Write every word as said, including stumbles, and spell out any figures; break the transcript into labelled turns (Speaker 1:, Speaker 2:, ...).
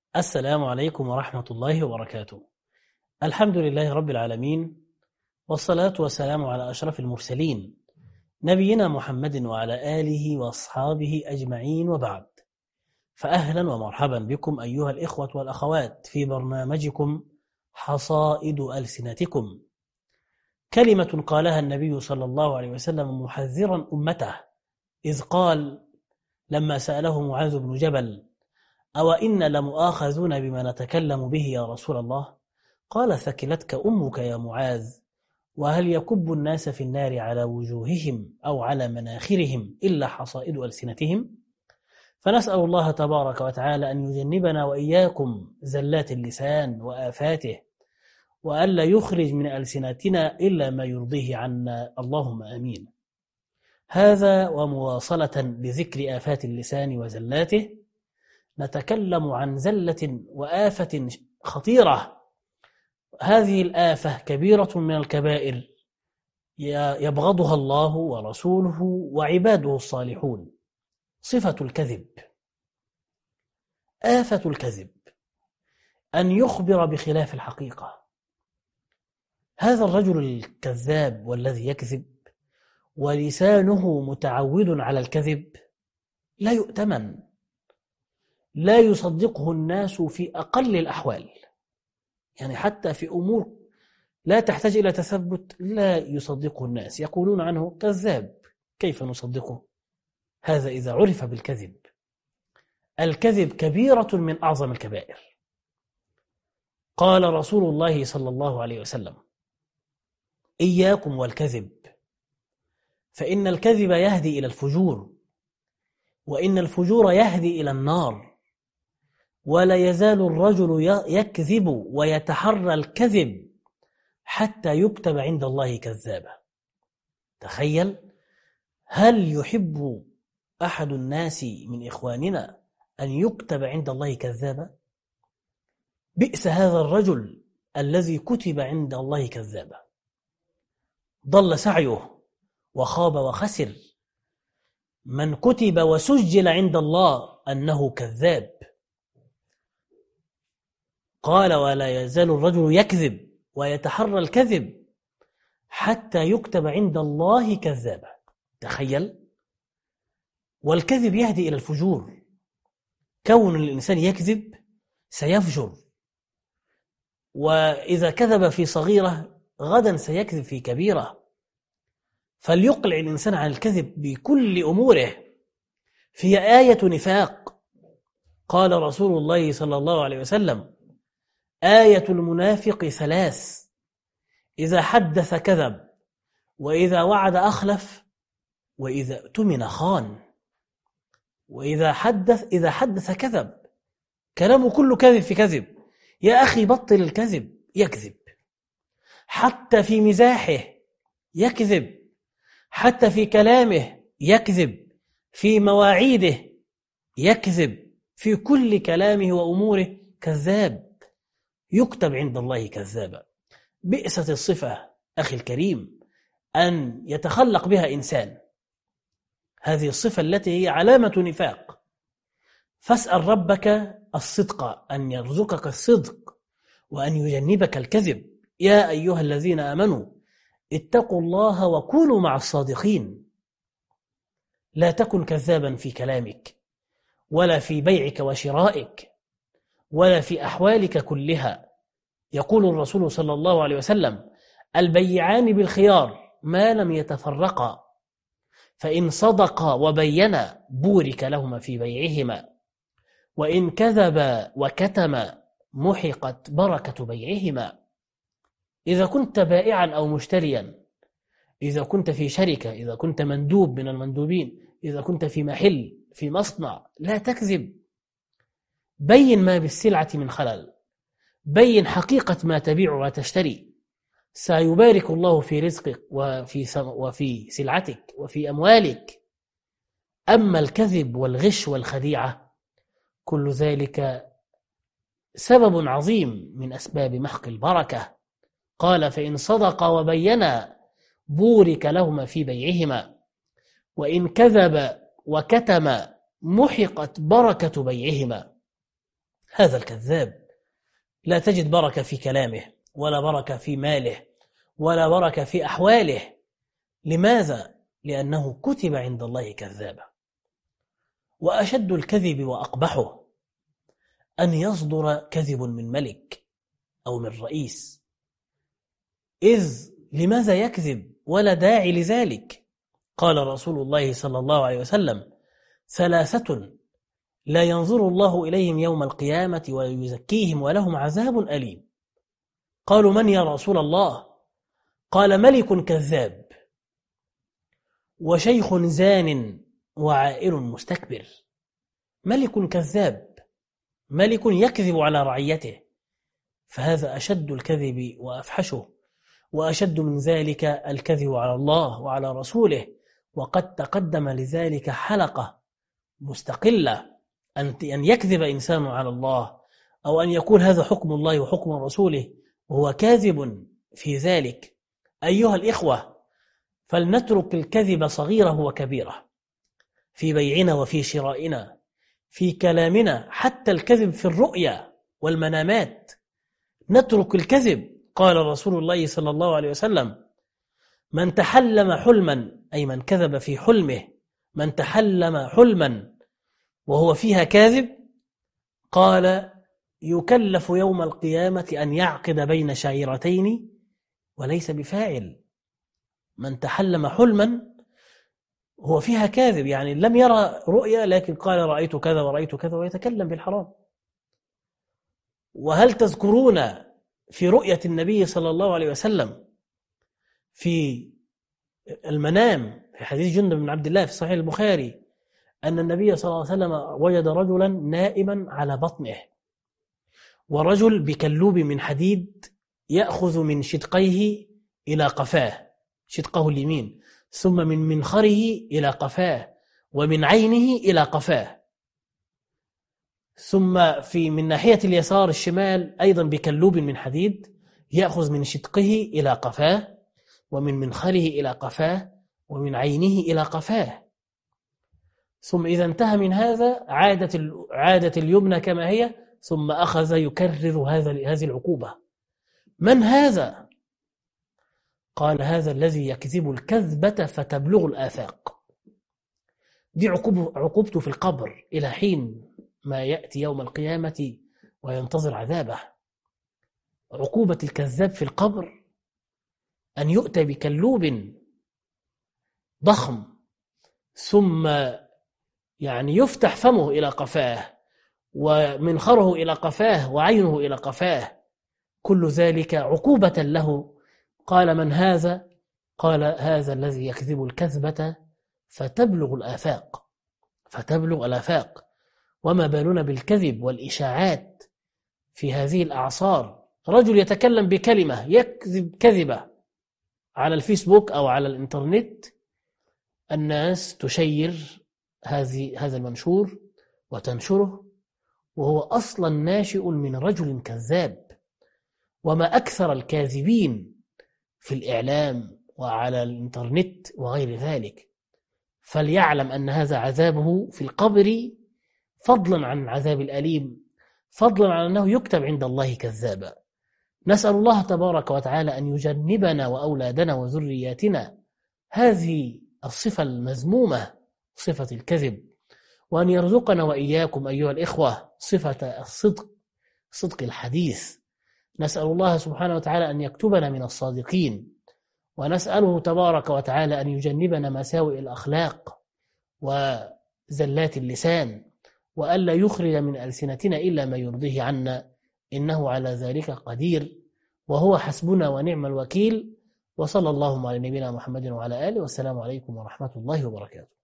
Speaker 1: السلام عليكم ورحمة الله وبركاته. الحمد لله رب العالمين، والصلاة والسلام على أشرف المرسلين نبينا محمد وعلى آله وأصحابه أجمعين، وبعد. فأهلا ومرحبا بكم أيها الإخوة والأخوات في برنامجكم حصائد ألسنتكم. كلمة قالها النبي صلى الله عليه وسلم محذرا أمته، إذ قال لما سأله معاذ بن جبل: أو إن لمؤاخذون بما نتكلم به يا رسول الله؟ قال: ثكلتك أمك يا معاذ، وهل يكب الناس في النار على وجوههم أو على مناخرهم إلا حصائد ألسنتهم؟ فنسأل الله تبارك وتعالى أن يجنبنا وإياكم زلات اللسان وآفاته، وألا يخرج من ألسنتنا إلا ما يرضيه عنا، اللهم آمين. هذا ومواصلة لذكر آفات اللسان وزلاته، نتكلم عن زلة وآفة خطيرة. هذه الآفة كبيرة من الكبائر يبغضها الله ورسوله وعباده الصالحون. صفة الكذب. آفة الكذب أن يخبر بخلاف الحقيقة. هذا الرجل الكذاب والذي يكذب ولسانه متعود على الكذب لا يؤتمن، لا يصدقه الناس في أقل الأحوال، يعني حتى في أمور لا تحتاج إلى تثبت لا يصدقه الناس، يقولون عنه كذاب. كيف نصدقه؟ هذا إذا عرف بالكذب. الكذب كبيرة من أعظم الكبائر. قال رسول الله صلى الله عليه وسلم: إياكم والكذب، فإن الكذب يهدي إلى الفجور، وإن الفجور يهدي إلى النار، ولا يزال الرجل يكذب ويتحرى الكذب حتى يكتب عند الله كذابا. تخيل، هل يحب أحد الناس من إخواننا أن يكتب عند الله كذابا؟ بئس هذا الرجل الذي كتب عند الله كذابا، ضل سعيه وخاب وخسر. من كتب وسجل عند الله أنه كذاب. قال: ولا يزال الرجل يكذب ويتحرى الكذب حتى يكتب عند الله كذابا. تخيل، والكذب يهدي إلى الفجور. كون الإنسان يكذب سيفجر، وإذا كذب في صغيرة غدا سيكذب في كبيرة. فليقلع الإنسان عن الكذب بكل أموره. في آية نفاق. قال رسول الله صلى الله عليه وسلم: آية المنافق ثلاث: إذا حدث كذب، وإذا وعد أخلف، وإذا اؤتمن خان. وإذا حدث إذا حدث كذب، كلامه كله كذب في كذب. يا أخي بطل الكذب. يكذب حتى في مزاحه، يكذب حتى في كلامه، يكذب في مواعيده، يكذب في كل كلامه وأموره، كذاب، يكتب عند الله كذابا. بئست الصفة أخي الكريم أن يتخلق بها إنسان، هذه الصفة التي هي علامة نفاق. فاسأل ربك الصدق، أن يرزقك الصدق وأن يجنبك الكذب. يا أيها الذين آمنوا اتقوا الله وكونوا مع الصادقين. لا تكن كذابا في كلامك، ولا في بيعك وشرائك، ولا في أحوالك كلها. يقول الرسول صلى الله عليه وسلم: البيعان بالخيار ما لم يتفرقا، فإن صدقا وبينا بورك لهما في بيعهما، وإن كذبا وكتما محقت بركة بيعهما. إذا كنت بائعا أو مشتريا، إذا كنت في شركة، إذا كنت مندوب من المندوبين، إذا كنت في محل، في مصنع، لا تكذب. بين ما بالسلعة من خلل، بين حقيقة ما تبيع وتشتري، سيبارك الله في رزقك وفي وفي سلعتك وفي أموالك. أما الكذب والغش والخديعة كل ذلك سبب عظيم من أسباب محق البركة. قال: فإن صدقا وبينا بورك لهما في بيعهما، وإن كذب وكتم محقت بركة بيعهما. هذا الكذاب لا تجد بركة في كلامه، ولا بركة في ماله، ولا بركة في أحواله. لماذا؟ لأنه كتب عند الله كذابا. وأشد الكذب وأقبحه أن يصدر كذب من ملك أو من رئيس. إذ لماذا يكذب ولا داعي لذلك؟ قال رسول الله صلى الله عليه وسلم: ثلاثة لا ينظر الله إليهم يوم القيامة ويزكيهم ولهم عذاب أليم. قالوا: من يا رسول الله؟ قال: ملك كذاب، وشيخ زان، وعائل مستكبر. ملك كذاب، ملك يكذب على رعيته، فهذا أشد الكذب وأفحشه. وأشد من ذلك الكذب على الله وعلى رسوله، وقد تقدم لذلك حلقة مستقلة، أن يكذب إنسان على الله، أو أن يقول هذا حكم الله وحكم رسوله وهو كاذب في ذلك. أيها الإخوة، فلنترك الكذب صغيره وكبيره، في بيعنا وفي شرائنا، في كلامنا، حتى الكذب في الرؤيا والمنامات. نترك الكذب. قال رسول الله صلى الله عليه وسلم: من تحلم حلما، أي من كذب في حلمه، من تحلم حلما وهو فيها كاذب، قال: يكلف يوم القيامة أن يعقد بين شعيرتين وليس بفاعل. من تحلم حلما هو فيها كاذب، يعني لم يرى رؤيا لكن قال رأيت كذا ورأيت كذا، ويتكلم بالحرام. وهل تذكرون في رؤية النبي صلى الله عليه وسلم في المنام في حديث جندب بن عبد الله في صحيح البخاري أن النبي صلى الله عليه وسلم وجد رجلا نائما على بطنه، ورجل بكلوب من حديد يأخذ من شدقيه إلى قفاه، شدقه اليمين، ثم من منخره إلى قفاه، ومن عينه إلى قفاه، ثم في من ناحية اليسار الشمال أيضا بكلوب من حديد يأخذ من شدقه إلى قفاه، ومن منخره إلى قفاه، ومن عينه إلى قفاه. ثم إذا انتهى من هذا عادت عادت اليمنى كما هي، ثم أخذ يكرر هذا هذه العقوبة. من هذا؟ قال: هذا الذي يكذب الكذبة فتبلغ الآفاق. دي عقوبته في القبر إلى حين ما يأتي يوم القيامة وينتظر عذابه. عقوبة الكذاب في القبر أن يؤتى بكلوب ضخم، ثم يعني يفتح فمه إلى قفاه، ومنخره إلى قفاه، وعينه إلى قفاه، كل ذلك عقوبة له. قال: من هذا؟ قال: هذا الذي يكذب الكذبة فتبلغ الآفاق، فتبلغ الآفاق. وما بالنا بالكذب والإشاعات في هذه الأعصار؟ رجل يتكلم بكلمة، يكذب كذبة على الفيسبوك أو على الإنترنت، الناس تشير هذه هذا المنشور وتنشره، وهو أصلا ناشئ من رجل كذاب. وما أكثر الكاذبين في الإعلام وعلى الإنترنت وغير ذلك. فليعلم أن هذا عذابه في القبر، فضلا عن العذاب الأليم، فضلا عن أنه يكتب عند الله كذابا. نسأل الله تبارك وتعالى أن يجنبنا وأولادنا وذرياتنا هذه الصفة المذمومة، صفة الكذب، وأن يرزقنا وإياكم أيها الإخوة صفة الصدق، صدق الحديث. نسأل الله سبحانه وتعالى أن يكتبنا من الصادقين، ونسأله تبارك وتعالى أن يجنبنا مساوئ الأخلاق وزلات اللسان، وألا يخرج من ألسنتنا إلا ما يرضيه عنا، إنه على ذلك قدير، وهو حسبنا ونعم الوكيل. وصلى الله على نبينا محمد وعلى آله، والسلام عليكم ورحمة الله وبركاته.